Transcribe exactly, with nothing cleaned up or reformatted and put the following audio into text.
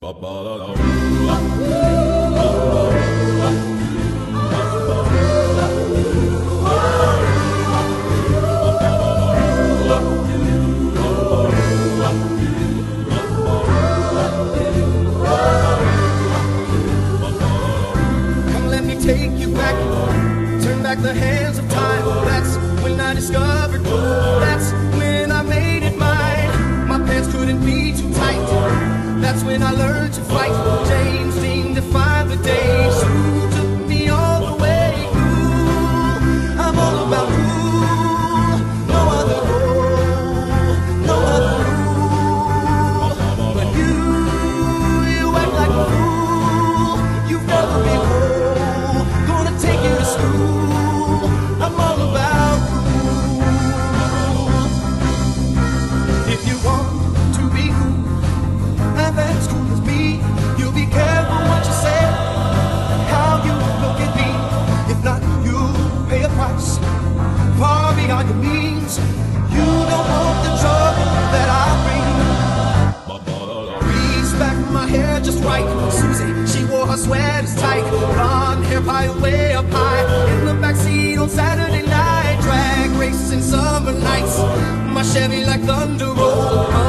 Take you back, turn back the hands of time. That's when I discovered, that's when I made it mine. My pants couldn't be too tight, that's when I learned to fight. James Dean defined the day, Sue took me all the way. Ooh, I'm all about rule, no other rule, no other rule. But you, you act like a fool, you've never been whole. Take you to school, I'm all about rule. If you want to be cool, and that's cool as me, you'll be careful what you say, how you look at me. If not, you'll pay a price far beyond your means. You don't want the trouble that I bring. Breeze back my hair just right. Susie, she wore her sweaters tight. Blonde hair piled way up high in the backseat on Saturday night. Drag races and summer nights, my Chevy like thunder roll.